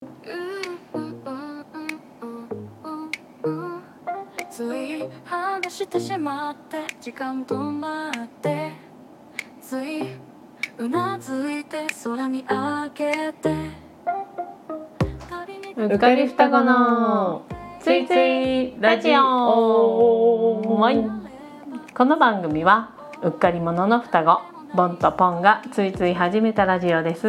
つい話してしまって時間止まってついうなずいて空見上げてうっかり双子のついついラジオ。この番組はうっかり者の双子ボンとポンがついつい始めたラジオです。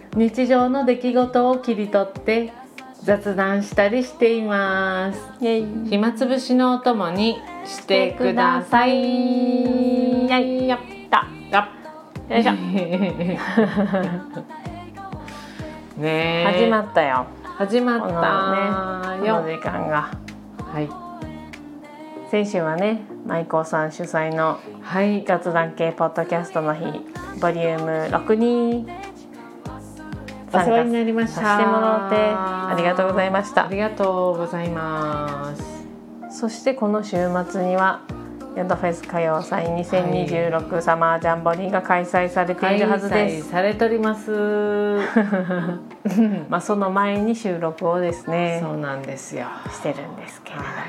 日常の出来事を切り取って雑談したりしています。暇つぶしのお供にしてください。 やったよいしょねえ、 始まったよ。 始まったこの時間が、 はい、 先週はね舞子さん主催の雑談系ポッドキャストの日ボリューム6にお世話になりました。 させてもらってありがとうございました。 ありがとうございます。 そしてこの週末にはヤドフェス歌謡祭2026、サマージャンボリーが開催されているはずです。 開催されておりますまあその前に収録をですね、 そうなんですよ、 してるんですけれども、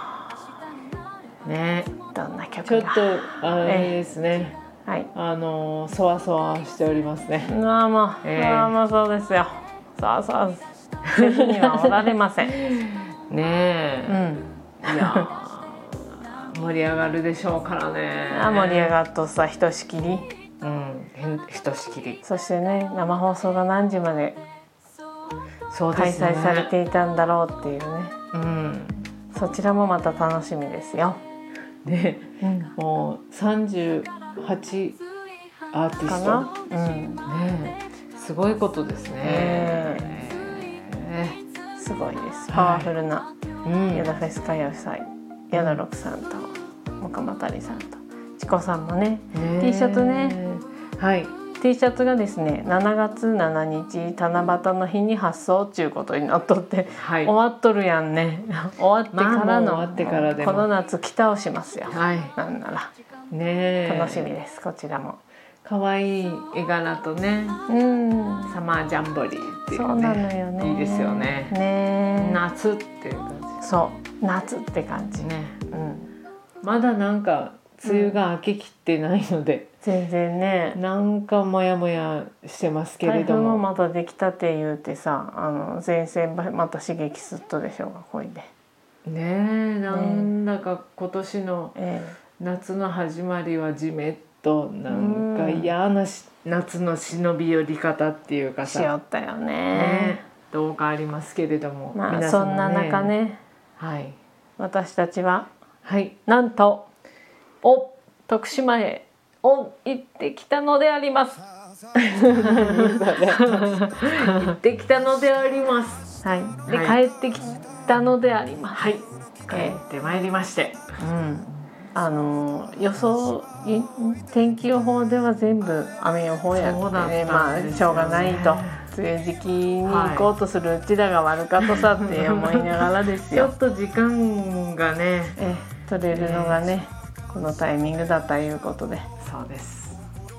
ね、 どんな曲がちょっとあれですね、 はい、 そわそわしておりますね。 もうそうですよ。そうせずにはおられませんねえ、いや盛り上がるでしょうからね。 盛り上がっとさ、ひとしきり、 ひとしきり。 そしてね、生放送が何時まで開そうですね、 催されていたんだろうっていうね、そちらもまた楽しみですよ。 ね、もう38アーティスト、ね、すごいことですね。 すごいです。パワフルなヤドフェス歌謡祭、ヤドロクさんと岡本里さんとチコさんもね、T シャツね、T シャツがですね7月7日七夕の日に発送っていうことになっとって、終わっとるやんね。終わってからの、 終わってからでもこの夏着倒しますよ、なんならね、 楽しみです。こちらも可愛い絵柄とね、サマージャンボリーっていうね、 そうなのよね、 いいですよね。夏っていう感じ。 そう夏って感じね、まだなんか梅雨が明けきってないので、 全然ね、 なんかモヤモヤしてますけれども、 台風もまたできたって言うてさ、前線また刺激すっとでしょうが、こいでね、なんだか今年の夏の始まりはジメッとなんか嫌な夏の忍び寄り方っていうかさ、 しよったよね。 どうかありますけれども、皆そ様ね、 んな中ね、私たちは、なんと徳島へ行ってきたのであります。 行ってきたのであります。 で、帰ってきたのであります。 帰ってまいりまして、 予想天気予報では全部雨予報やってね、しょうがないと、梅雨時期に行こうとするうちらが悪かとさって思いながらですよ。 ちょっと時間がね、 取れるのがね、このタイミングだということで。 そうです。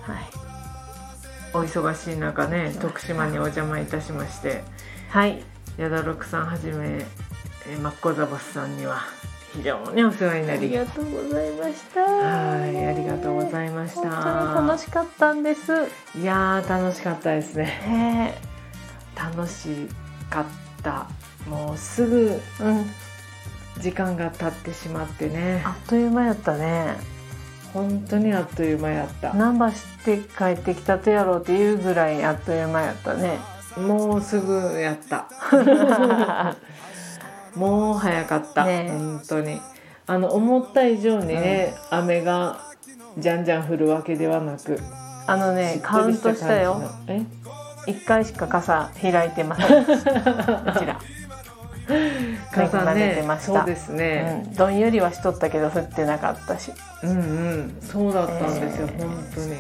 お忙しい中ね、徳島にお邪魔いたしまして、ヤダロクさんはじめマッコザボスさんには非常にお世話になり、 ありがとうございました。 ありがとうございました。 本当に楽しかったんです。 いやー、楽しかったですね。楽しかった。もうすぐ、時間が経ってしまってね、 あっという間やったね。 本当にあっという間やった。 ナンバして帰ってきたとやろうっていうぐらいあっという間やったね。 もうすぐやったもう早かった、本当に思った以上にね、雨がじゃんじゃん降るわけではなく、 カウントしたよ。1回しか傘開いてませんうちら。 傘ね、 そうですね、どんよりはしとったけど降ってなかったし、 そうだったんですよ、本当に。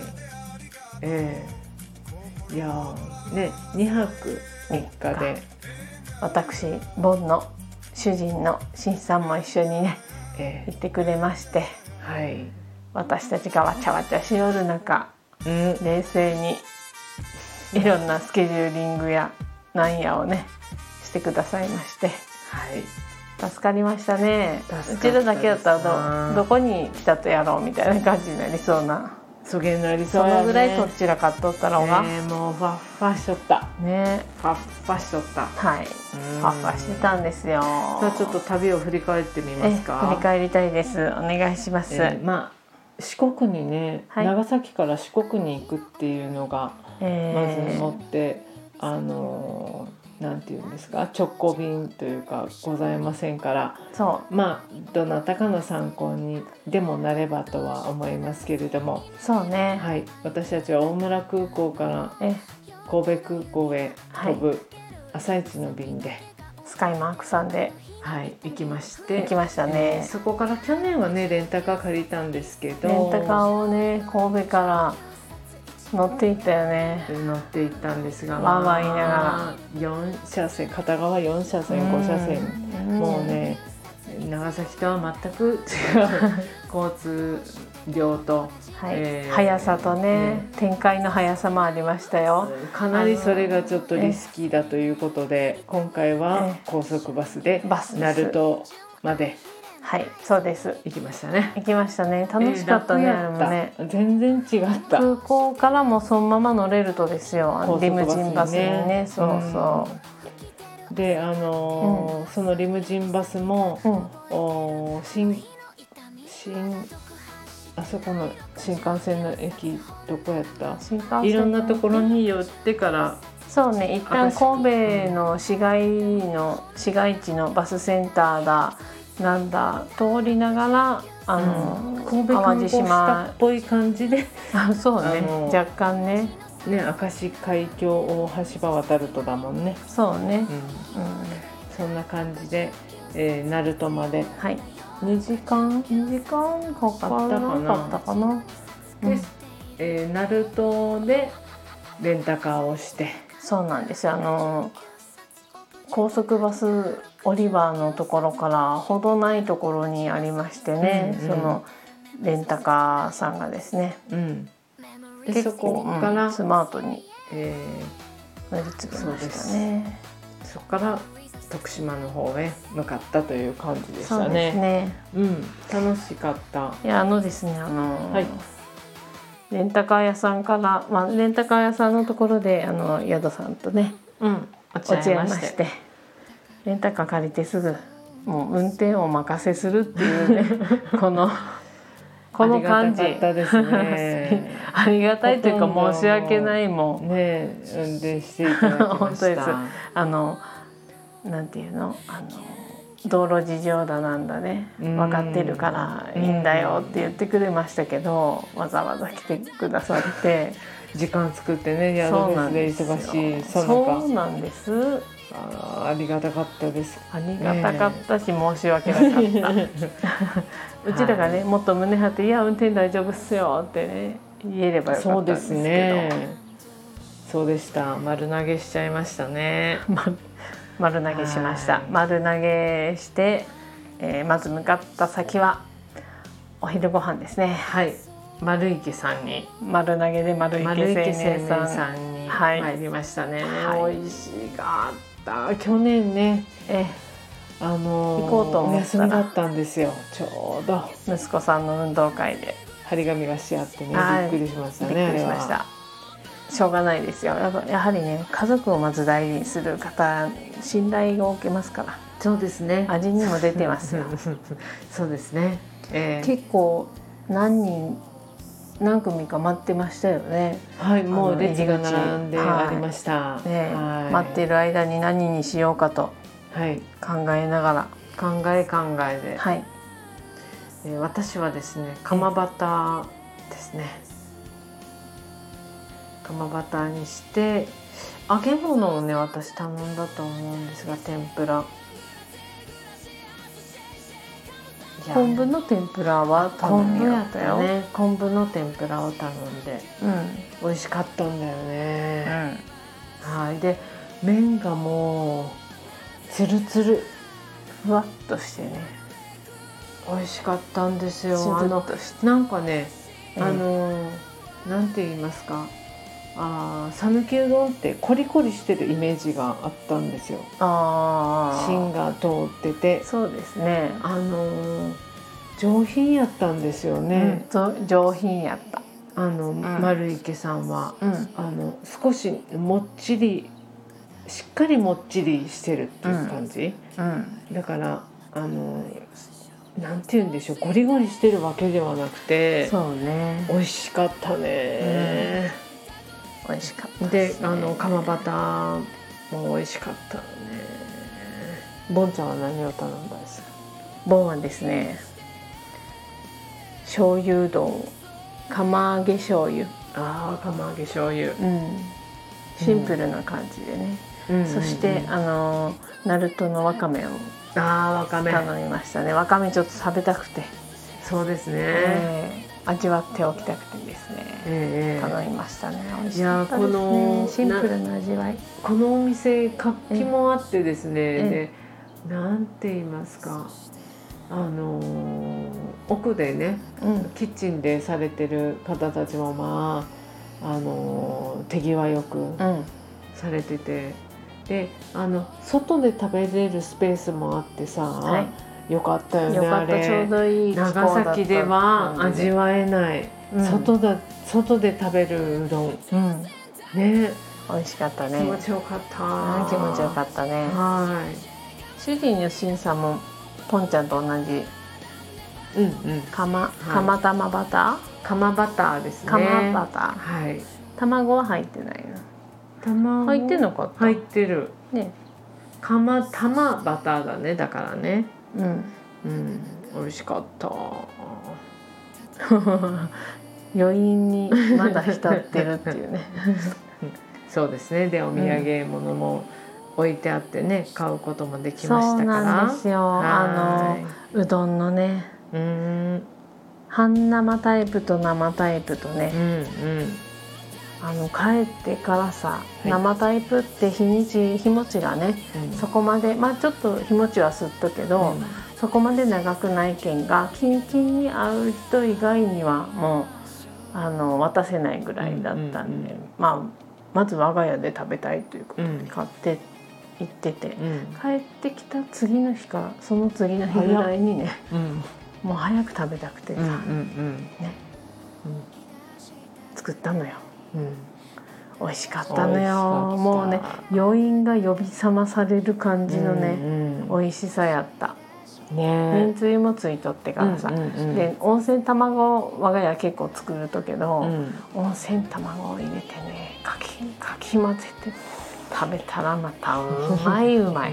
いやね、2泊3日で私ボンの主人のしんさんも一緒にね、行ってくれまして、私たちがわちゃわちゃしよる中、冷静にいろんなスケジューリングやなんやをねしてくださいまして、 はい、 助かりましたね。うちらだけだったらどこに来たとやろうみたいな感じになりそうな。 そげになりそうやね。 そのぐらいとっちらかっとったのが、 もうファッファしとったね、 ファッファしとった。 はい、ファッファしてたんですよ。 じゃあちょっと旅を振り返ってみますか。 振り返りたいです。お願いします。 まあ四国にね、 はい、 長崎から四国に行くっていうのがまずもってなんていうんですか、直行便というかございませんから、 そうまあどなたかの参考にでもなればとは思いますけれども、 そうね、 はい、私たちは大村空港から神戸空港へ飛ぶ朝一の便で、 スカイマークさんで、 はい、行きましたね。 そこから去年はねレンタカー借りたんですけど、 レンタカーをね神戸から乗っていったよね。 乗っていったんですが、 わーわー言いながら 4車線、片側4車線5車線、もうね長崎とは全く違う交通量と、 速さとね、展開の速さもありましたよ。 かなりそれがちょっとリスキーだということで、今回は高速バスで鳴門まで、 はい、そうです。 行きましたね。 行きましたね。楽しかったね、あれもね。 全然違った。 空港からもそのまま乗れるとですよ。リムジンバスにね、そうそう。 で、そのリムジンバスも、あそこの新幹線の駅どこやった？いろんなところに寄ってから。 そうね、一旦神戸の市街地のバスセンターだ。なんだ通りながら神戸観光したっぽい感じでそうね、若干ね明石海峡大橋場渡るとだもんね。 そうね、 そんな感じで、鳴門まで、 はい、 2時間かかったかな。 で、鳴門でレンタカーをして、 そうなんですよ。高速バスオリバーのところからほどないところにありましてね、そのレンタカーさんがですね、 でそこから、 スマートに乗り継ぎましたね。 そこから徳島の方へ向かったという感じでしたね。 そうですね、 楽しかった。 いやですねレンタカー屋さんから、レンタカー屋さんのところで宿さんとね、落ち合いまして、レンタカー借りてすぐもう運転を任せするっていうねこの感じ、 ありがたかったですね。 ありがたいというか申し訳ないもんね、運転していただきました。 本当です。なんていうの、道路事情だなんだね、分かってるからいいんだよって言ってくれましたけど、わざわざ来てくださって時間作ってね、宿フェスで忙しい。 そうなんです。 ありがたかったです。 ありがたかったし、申し訳なかったうちらがね、もっと胸張って「いや運転大丈夫っすよ」ってね言えればよかったんですけど。そうですね、 そうでした。丸投げしちゃいましたね。 丸投げしました。丸投げして、まず向かった先はお昼ご飯ですね。 はい、丸池さんに、 丸投げで丸池製麺さんに入りましたね。美味しかった。去年ね、行こうと思ったらお休みだったんですよ。ちょうど息子さんの運動会で張り紙がしてあってね、びっくりしましたね。 びっくりしました。しょうがないですよ。やはりね、家族をまず大事にする方、信頼を受けますから。 そうですね。 味にも出てますよそうですね。 結構何組か待ってましたよね。 はい、もう列が並んでありました。 待っている間に何にしようかと考えながら、 考えで、 はい、 私はですね、釜バターですね。釜バターにして揚げ物をね、私頼んだと思うんですが、天ぷら。 昆布の天ぷらは頼みやったよ。 昆布の天ぷらを頼んで、美味しかったんだよね。はい。で、麺がもうツルツル、 ふわっとしてね、 美味しかったんですよ。 なんかね、 なんて言いますか、 讃岐うどんってコリコリしてるイメージがあったんですよ。芯が通ってて、 そうですね。 上品やったんですよね。 上品やった。 丸池さんは、少しもっちり、しっかりもっちりしてるっていう感じ。だからなんて言うんでしょう、ゴリゴリしてるわけではなくて、 そうね、 美味しかったね。 美味しかったで、 釜バターも美味しかったね。ボンちゃんは何を頼んだんですか？ ボンはですね、醤油うどん、釜揚げ醤油。 釜揚げ醤油。 シンプルな感じでね。そしてナルトのわかめを頼みましたね。わかめちょっと食べたくて。 そうですね。 味わっておきたくてですね。頼みましたね。美味しかったですね。シンプルな味わい。 このお店活気もあってですね。で、なんて言いますか。奥でね、キッチンでされてる方たちも手際よくされてて、で外で食べれるスペースもあってさ、よかったよね。あれちょうどいい気候だった。 長崎では味わえない、外で食べるうどん、ね、 美味しかったね。 気持ちよかった。 気持ちよかったね。主人のしんさんもポンちゃんと同じ釜玉バター、 釜バターですね。 釜バター、卵は入ってないの。入ってんのか？ 入ってるね。釜玉バターだね。だからね。美味しかった。 余韻にまだ浸ってるっていうね。 そうですね。でお土産物も置いてあってね、買うこともできましたから。そうなんですよ。うどんのね、半生タイプと生タイプとね、帰ってからさ、生タイプって日持ちがね、そこまでちょっと日持ちはすっとけど、そこまで長くないけんが、キンキンに合う人以外にはもう渡せないぐらいだったんで、まず我が家で食べたいということで買って行ってて、帰ってきた次の日かその次の日ぐらいにね、もう早く食べたくてさ、作ったのよ。美味しかったのよ。もうね、余韻が呼び覚まされる感じのね、美味しさやった。めんつゆもついとってからさ、で温泉卵我が家結構作るとけど、温泉卵を入れてね、かき混ぜて食べたらまたうまいうまい。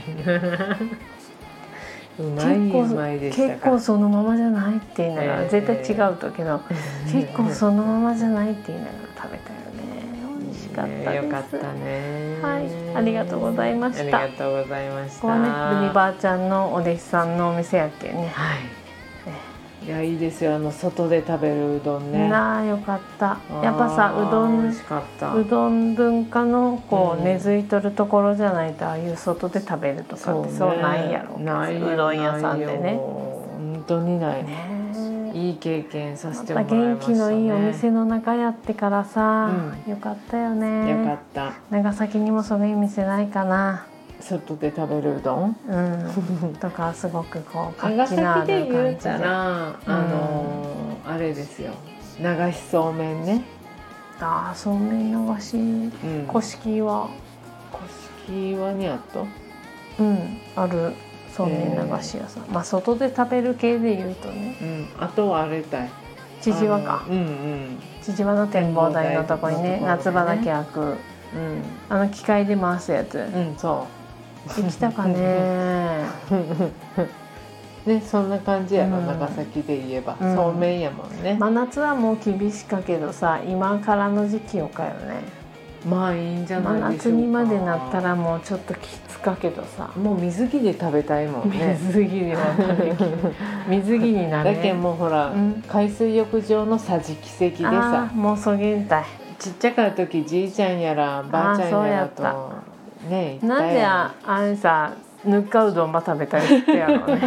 結構そのままじゃないって言いながら、絶対違うとけど、結構そのままじゃないって言いながら食べたよね。美味しかったです。 よかったね。 はい、ありがとうございました。 ありがとうございました。 ここはね、ブニバーちゃんのお弟子さんのお店やっけね。 いや、いいですよ、外で食べるうどんね。 よかった。やっぱさ、うどん文化の根付いとるところじゃないと、ああいう外で食べるとかってそうないやろ。うどん屋さんでね。 本当にない。いい経験させてもらいましたね。 元気のいいお店の中やってからさ、よかったよね。 よかった。 長崎にもそういう店ないかな。 外で食べるうどん、 とかすごく長崎で言うたらあれですよ、流しそうめんね。 そうめん流し、古式はにあった？ あるそうめん流し屋さん。外で食べる系で言うとね。 あとはあれだい。 千々和か。千々和の展望台のとこにね、夏場だけ開く。機械で回すやつ。 そう。 行きたかね。 ね、そんな感じやろ、長崎で言えば、そうめんやもんね。 真夏はもう厳しかけどさ、今からの時期よかよね。 いいんじゃないでしょうか。 真夏にまでなったらもうちょっときつかけどさ、 もう水着で食べたいもんね。 水着では水着になる。 だけどもうほら、海水浴場の桟敷席でさ、 もうそげんたい。 ちっちゃかった時、じいちゃんやらばあちゃんやらとね、 なんであれさ、ぬっかうどんば食べたりってやろうね。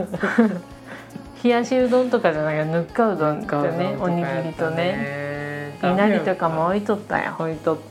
冷やしうどんとかじゃなくてぬっかうどんってね、おにぎりとね。 なりとかも置いとったよ。 置いとった、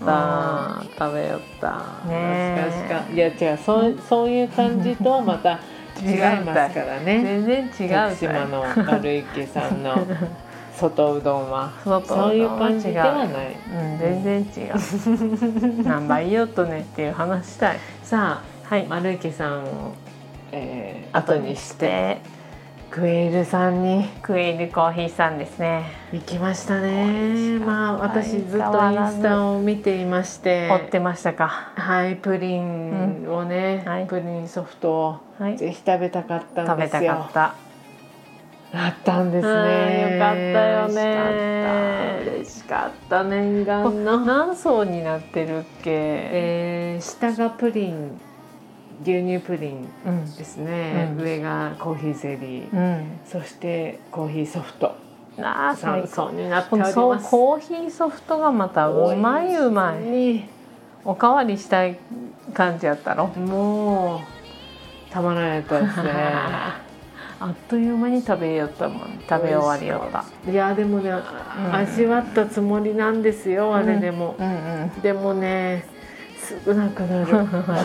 食べよった、 ね懐かしか。いや違う、そういう感じとはまた違いますからね。 全然違う。 徳島の丸池さんの外うどんは外うどんはそういう感じではない。 全然違う。何倍言おうとねっていう話したい。 さあ、はい、丸池さんを、後にしてクエールさんに、 クエールコーヒーさんですね、 行きましたね。まあ私ずっとインスタを見ていまして、 追ってましたか。 はい、プリンをね、プリンソフトをぜひ食べたかったんですよ。 食べたかった。 あったんですね。 よかったよね。 嬉しかった。念願の何層になってるっけ？ 下がプリン、牛乳プリンですね、上がコーヒーゼリー、そしてコーヒーソフト、3層になっております。 コーヒーソフトがまたうまいうまい。おかわりしたい感じやったろ。 もうたまらないやったですね。 あっという間に食べよったもん。食べ終わりよった。 いやでもね、味わったつもりなんですよ、あれでも。でもね、すぐなくなる。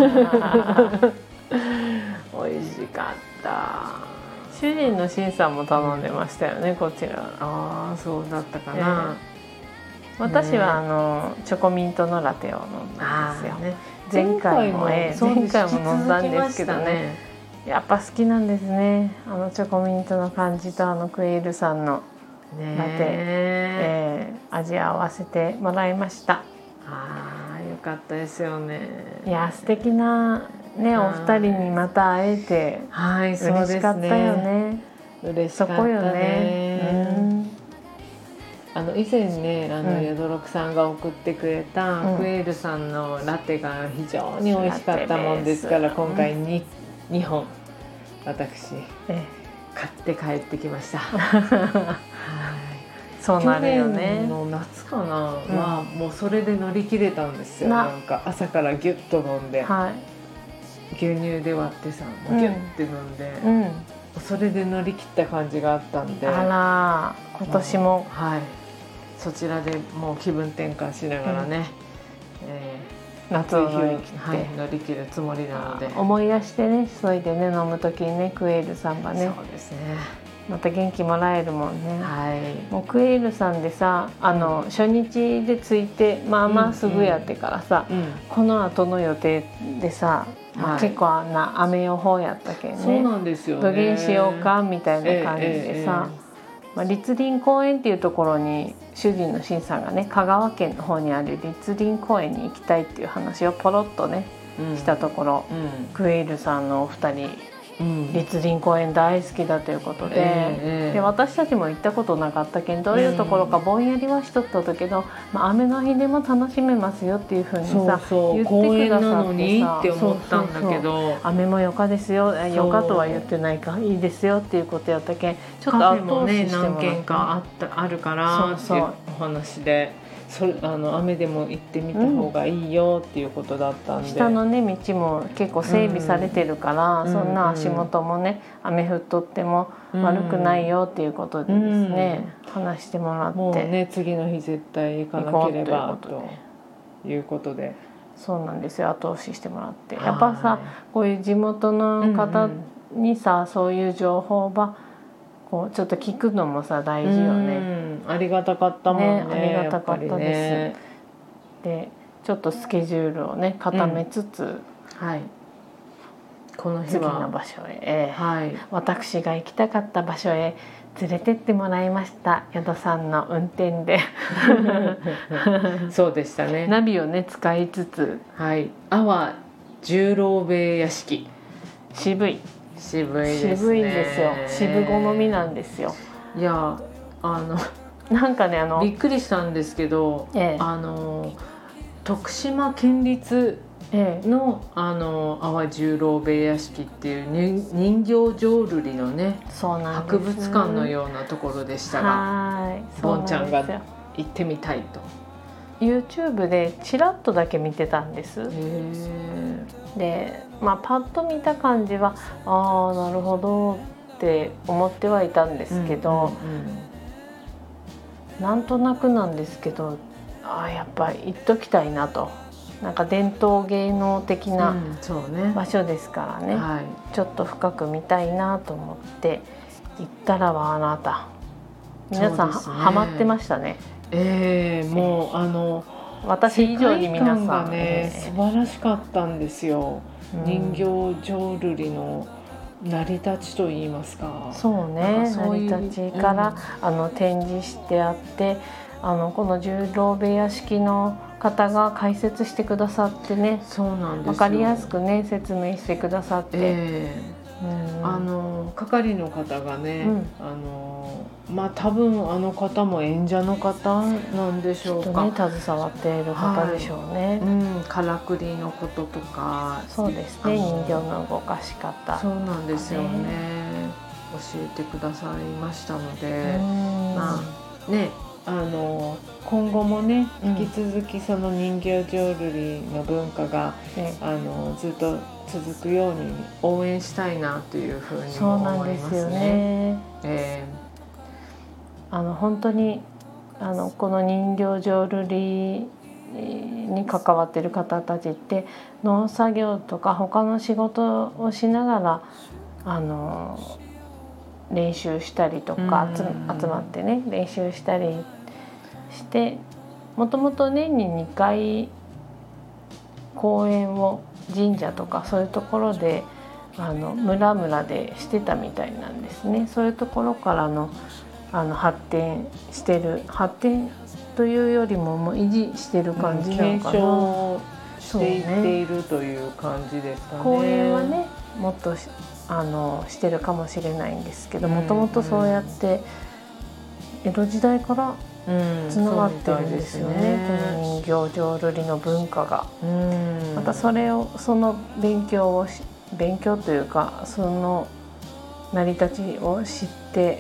美味しかった。 主人のしんさんも頼んでましたよね、こちら。 ああ、そうだったかな。 私はチョコミントのラテを飲んだんですよ。前回も飲んだんですけどね。やっぱ好きなんですね。チョコミントの感じとクエールさんのラテ、味合わせてもらいました。 ああ、よかったですよね。 いや、素敵なね、お二人にまた会えて嬉しかったよね。 嬉しかったね。そこよね。以前ね、ヤドロクさんが送ってくれたクエールさんのラテが非常に美味しかったもんですから、今回2本私買って帰ってきました。 そうなるよね。 去年の夏かなはもうそれで乗り切れたんですよ。なんか朝からギュッと飲んで、牛乳で割ってさ、ギュッて飲んで、それで乗り切った感じがあったんで、 あら、今年もそちらでもう気分転換しながらね、 夏を乗り切るつもりなので、 思い出してね、それでね、飲む時にね、クエールさんがね、 そうですね、 また元気もらえるもんね。もうクエールさんでさ、初日で着いてまあまあすぐやってからさ、この後の予定でさ、結構な雨予報やったけんね。 そうなんですよね。 どげんしようかみたいな感じでさ、栗林公園っていうところに主人のしんさんがね、香川県の方にある栗林公園に行きたいっていう話をポロッとね、したところ、クエールさんのお二人、栗林公園大好きだということで、私たちも行ったことなかったけん、どういうところかぼんやりはしとったけど、雨の日でも楽しめますよっていうふうにさ、言ってくださってさ、 って思ったんだけど、 雨もよかですよ、よかとは言ってないか、いいですよっていうことやったけん、ちょっと後押ししてもらって、 何軒かあるからっていうお話で。雨でも行ってみた方がいいよっていうことだったんで、 下のね道も結構整備されてるから、そんな足元もね、雨降っとっても悪くないよっていうことでですね、話してもらって、 もうね、次の日絶対行かなければということで、 そうなんですよ、後押ししてもらって、やっぱさ、こういう地元の方にさ、そういう情報ばこうちょっと聞くのもさ、大事よね。 ありがたかったもんね。 ありがたかったです。で、ちょっとスケジュールをね固めつつ、この次の場所へ、私が行きたかった場所へ連れてってもらいました。矢戸さんの運転でそうでしたね。 ナビをね使いつつ、 阿波十郎兵衛屋敷、 渋いですね。 渋いんですよ。渋好みなんですよ。 いや、 なんかね、 びっくりしたんですけど、徳島県立の阿波十郎兵衛屋敷っていう人形浄瑠璃のね、博物館のようなところでしたが、ボンちゃんが行ってみたいと YouTube でちらっとだけ見てたんです。で、パッと見た感じはなるほどって思ってはいたんですけど、 なんとなくなんですけど、やっぱり行っときたいなと。なんか伝統芸能的な場所ですからね、ちょっと深く見たいなと思って行ったらはあなた皆さん、ハマってましたね。 もう私以上に皆さんね、素晴らしかったんですよ。人形浄瑠璃の成り立ちといいますか。 そうね、成り立ちから展示してあって、この十郎部屋式の方が解説してくださってね、 そうなんですよ。 分かりやすくね説明してくださって、 係の方がね、多分あの方も演者の方なんでしょうか。 きっとね携わっている方でしょうね。 からくりのこととか、 そうですね、人形の動かし方、 そうなんですよね。教えてくださいましたので、今後もね引き続きその人形浄瑠璃の文化が、ずっと続くように応援したいなというふうにも思いますね。 本当にこの人形浄瑠璃に関わっている方たちって農作業とか他の仕事をしながら練習したりとか集まってね練習したりして、もともと年に2回公演を神社とかそういうところで村々でしてたみたいなんですね。そういうところからの発展というよりももう維持してる感じなのかな。 継承していっているという感じですかね。 公演はねもっとしてるかもしれないんですけど、もともとそうやって江戸時代からつながってるんですよね、この人形浄瑠璃の文化が。またその勉強というかその成り立ちを知って、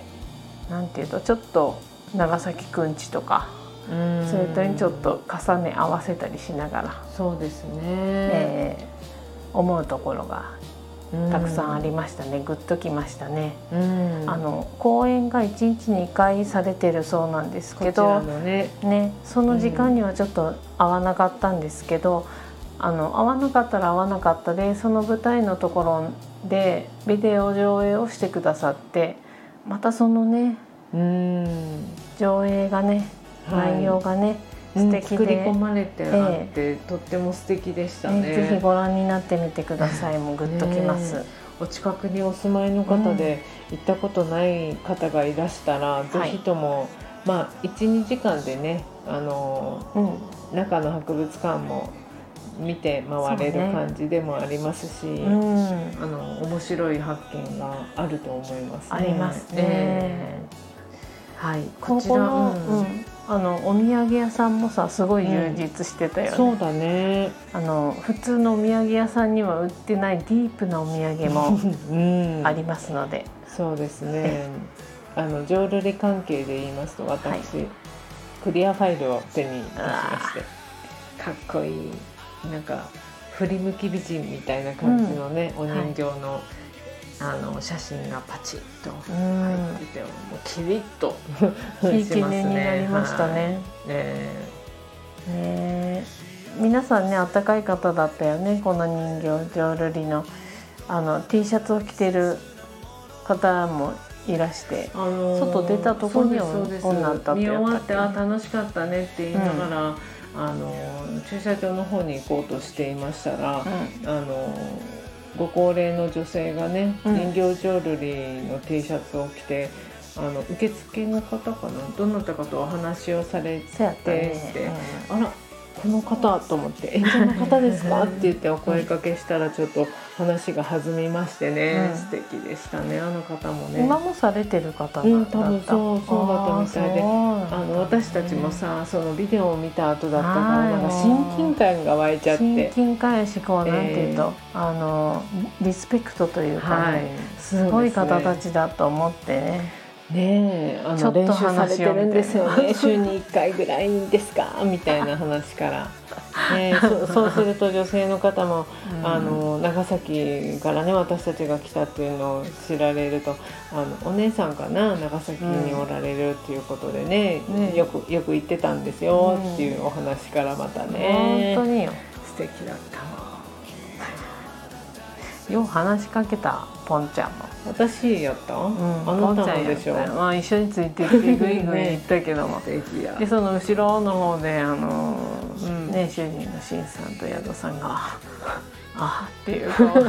なんていうとちょっと長崎くんちとかそれとにちょっと重ね合わせたりしながら、 そうですね、 思うところがたくさんありましたね。グッときましたね。公演が1日2回されてるそうなんですけど、その時間にはちょっと合わなかったんですけど、合わなかったら合わなかったで、その舞台のところでビデオ上映をしてくださって、またそのね上映がね内容がね、素敵で作り込まれてあって、とっても素敵でしたね。 ぜひご覧になってみてください。もうグッときます。 お近くにお住まいの方で行ったことない方がいらしたら、ぜひとも、1、2時間でね中の博物館も見て回れる感じでもありますし、面白い発見があると思いますね。 ありますね。 こちらお土産屋さんもさすごい充実してたよね。 そうだね。 普通のお土産屋さんには売ってないディープなお土産もありますので、 そうですね。浄瑠璃関係で言いますと、私、クリアファイルを手に出しまして、かっこいいなんか振り向き美人みたいな感じのね、お人形の写真がパチッと入ってて、もうキリッといい記念になりましたね。皆さんねあったかい方だったよね。この人形浄瑠璃のT シャツを着てる方もいらして、外出たところに女だったって見終わってやったっ楽しかったねって言いながら、駐車場の方に行こうとしていましたら、ご高齢の女性がね、人形浄瑠璃の T シャツを着て、受付の方かな、どなたかとお話をされてして、あらこの方と思って、演者の方ですかって言ってお声かけしたら、ちょっと話が弾みましてね、素敵でしたね、あの方もね。 今もされてる方だった。 多分そうだったみたいで、私たちもさ、そのビデオを見た後だったから、なんか親近感が湧いちゃって、 親近感やし、こうなんていうと、リスペクトというかね、すごい方たちだと思ってね。 ねえ、 ちょっと練習されてるんですよね。 話を週に1回ぐらいですかみたいな話から、ね、そうすると女性の方も、長崎からね私たちが来たっていうのを知られると、お姉さんかな、長崎におられるっていうことでね、よく行ってたんですよっていうお話からまたね、 本当によ、 素敵だったわ。 よう話しかけた、ポンちゃんも。 私やった？あなたもでしょ。 まあ一緒についてってグイグイ行ったけども、でその後ろの方でね、主人のしんさんと宿さんがあっていう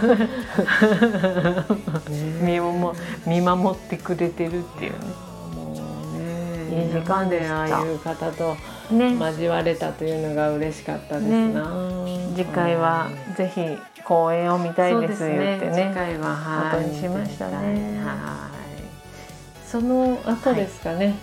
見守ってくれてるっていうね。 もうね、 いい時間でした。 ああいう方と交われたというのが嬉しかったですな。 次回はぜひ公演を見たいです言ってね、 次回はことにしましたね。 その後ですかね、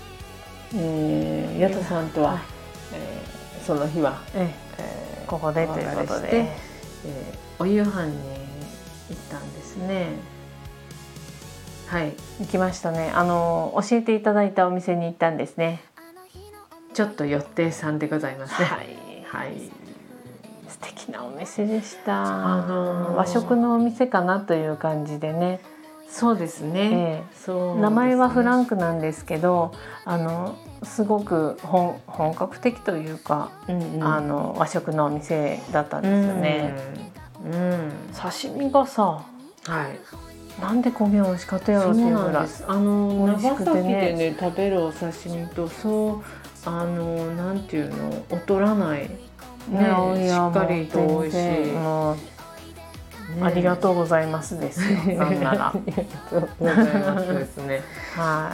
ヤトさんとはその日はここでということでお夕飯に行ったんですね。はい、 行きましたね。教えていただいたお店に行ったんですね。 ちょっと予定さんでございますね。 はい、素敵なお店でした。和食のお店かなという感じでね。 そうですね。 名前はフランクなんですけど、すごく本格的というか、和食のお店だったんですよね。刺身がさ、なんでこげん美味しかったやろっていうぐらい。 長崎でね食べるお刺身となんていうの、劣らないね、しっかりと美味しい。 ありがとうございますですよ。なんなら。 ありがとうございますですね。はい。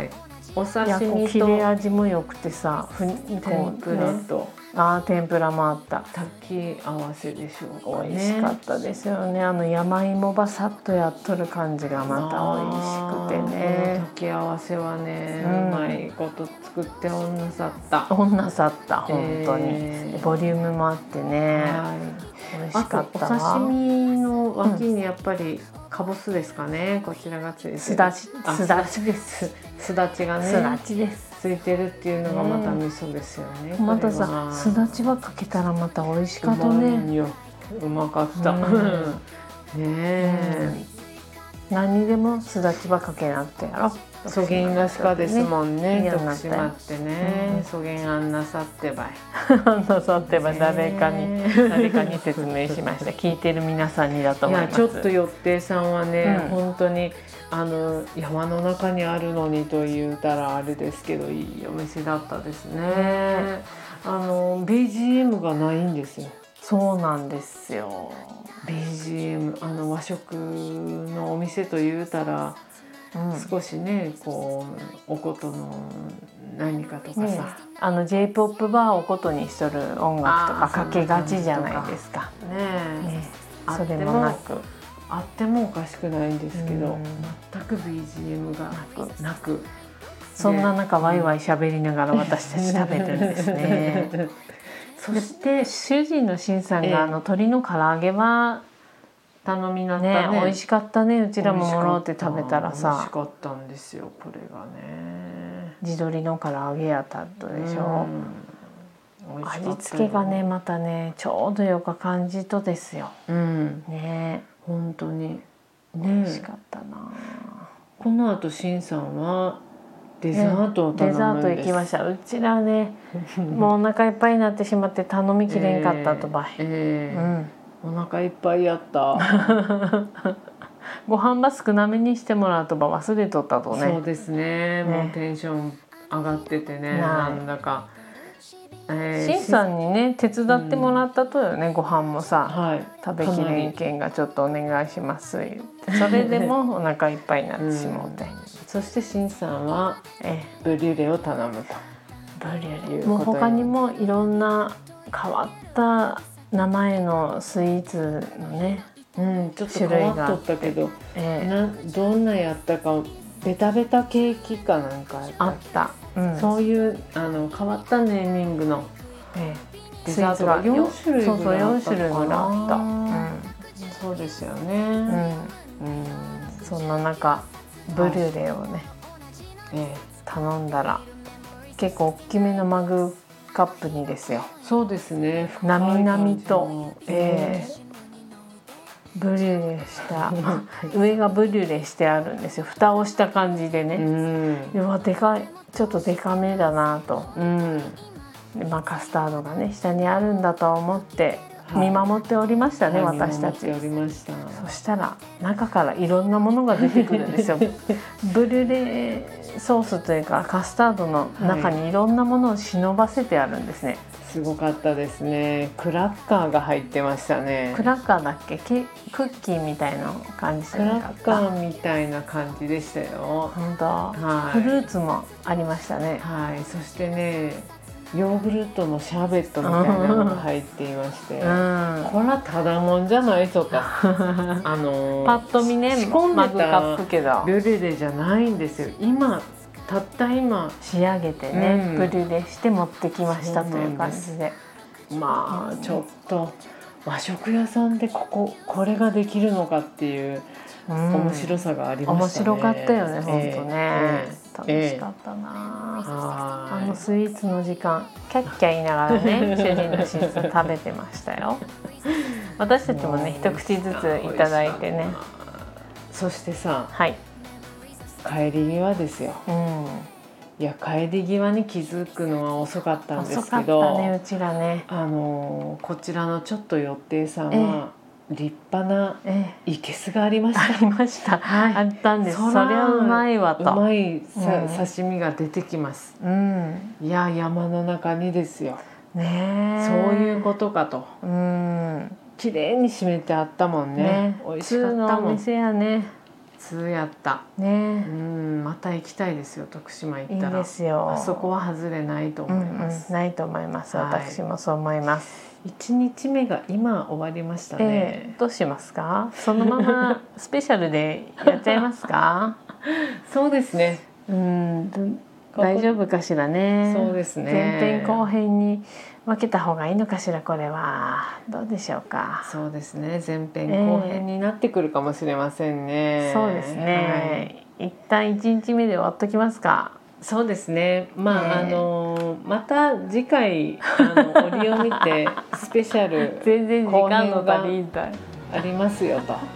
お刺身と切れ味も良くてさ、 天ぷらと天ぷらもあった。 炊き合わせでしょうかね。 美味しかったですよね。山芋ばさっとやっとる感じがまた美味しくてね。 炊き合わせはね、うまいこと作っておんなさった。 本当にボリュームもあってね。美味しかったわ。 お刺身の脇にやっぱりかぼすですかね。こちらがついてる。 すだちです。 すだちがね。 すだちです。 ついてるっていうのがまた味噌ですよね。 またさ、すだちはかけたらまた美味しかったね。 うまかった。ねえ。 何にでもすだちはかけなってやろ。 そげんがしかですもんね。徳島ってね。そげんあんなさってばい。 誰かに説明しました。聞いてる皆さんにだと思います。 ちょっとよってさんはね、本当に山の中にあるのにと言うたらあれですけど、いいお店だったですね。BGM がないんですよ。 そうなんですよ。 BGM 和食のお店と言うたら、少しねこうおことの何かとかさ、 J-POP バーをことにしとる音楽とかかけがちじゃないですか。それもなく。 あってもおかしくないんですけど、全く BGM がなく、 そんな中ワイワイ喋りながら私たち食べてるんですね。そして主人のしんさんが鶏の唐揚げは頼みなったね。美味しかったね。うちらももろって食べたらさ、 美味しかったんですよ。これがね、 地鶏の唐揚げやったでしょ。味付けがねまたねちょうどよか感じとですよ。ね、 本当に美味しかったな。 この後しんさんはデザートを頼むんです。 デザート行きました。うちらねもうお腹いっぱいになってしまって頼みきれんかったとばい。 お腹いっぱいやった。 ご飯ば少なめにしてもらうとば忘れとったとね。 そうですね。もうテンション上がっててね、なんだか。 しんさんにね手伝ってもらったとよね、ご飯もさ、食べきれんけんがちょっとお願いします言って、それでもお腹いっぱいになってしまって、 そしてしんさんはブリュレを頼むと。 ブリュレもう他にもいろんな変わった名前のスイーツのね、 ちょっと変わっとったけど、どんなやったか、ベタベタケーキかなんかあった。 そういう変わったネーミングのデザートが4種類ぐらいあったのかな。そうですよね。 そんな中ブリュレをね頼んだら結構大きめのマグカップにですよ。 そうですね。 なみなみと、ブリュレした上がブリュレしてあるんですよ。蓋をした感じでね。ではでかい、ちょっとでかめだなと。でカスタードがね下にあるんだと思って見守っておりましたね、私たち。そしたら中からいろんなものが出てくるんですよ。ブリュレソースというかカスタードの中にいろんなものを忍ばせてあるんですね。 すごかったですね。クラッカーが入ってましたね。 クラッカーだっけ？クッキーみたいな感じじゃなかった？ クラッカーみたいな感じでしたよ。 本当、フルーツもありましたね。 はい、そしてね、ヨーグルトのシャーベットみたいなのが入っていまして、これはただもんじゃないとかパッと見ね、 仕込んでたけどブリュレじゃないんですよ。たった今仕上げてね、ブリュレして持ってきましたという感じで、 まあちょっと和食屋さんでこれができるのかっていう面白さがありましたね。 面白かったよね、本当ね。楽しかったな。スイーツの時間キャッキャ言いながらね、主人のシーズン食べてましたよ。私たちもね一口ずついただいてね。 そしてさ、 はい、 帰り際ですよ。いや、帰り際に気づくのは遅かったんですけど、 遅かったね、うちらね。 こちらのちょっと寄ってさんは立派な生けすがありました。 ありました。あったんです。それはうまいわと。 うまい刺身が出てきます。いや、山の中にですよ。 ね、 そういうことかと。綺麗に締めてあったもんね。美味しかったもん。 お店やね。 通やったね。 また行きたいですよ、徳島行ったら。 いいですよ。 あそこは外れないと思います。 ないと思います。私もそう思います。 1日目が今終わりましたね。 どうしますか？そのままスペシャルでやっちゃいますか？ そうですね。 大丈夫かしらね。 そうですね。 前編後編に分けた方がいいのかしら、これは。どうでしょうか。 そうですね。前編後編になってくるかもしれませんね。 そうですね。一旦1日目で終わっときますか。 そうですね。また次回折を見てスペシャル全然時間の足りんたいありますよと。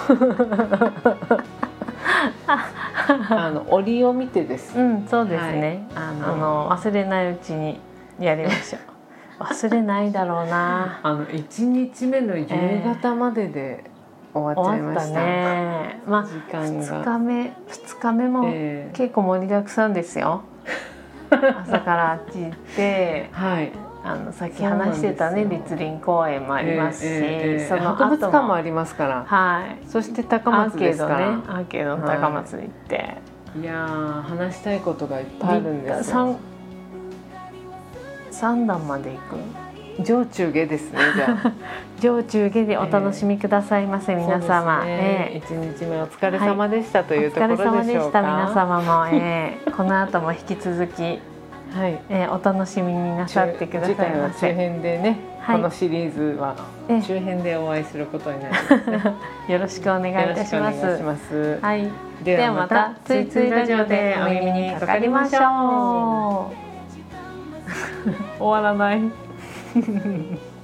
折を見てです。 そうですね。忘れないうちにやりましょう。忘れないだろうな。 1日目の夕方までで終わっちゃいましたね。 まあ2日目も結構盛りだくさんですよ。朝からあっち行って、さっき話してたね、栗林公園もありますし、その博物館もありますから。そして高松ですから、 アーケードの高松に行って、 いやー、話したいことがいっぱいあるんですよ。 3段まで行く。 上中下ですね。じゃあ上中下でお楽しみくださいませ、皆様。 1日目お疲れ様でしたというところでしょうか。 お疲れ様でした、皆様も。この後も引き続きお楽しみになさってくださいませ。 次回は中編でね、このシリーズは中編でお会いすることになりますね。 よろしくお願いいたします。はい。 ではまたついついラジオでお耳にかかりましょう。 終わらない。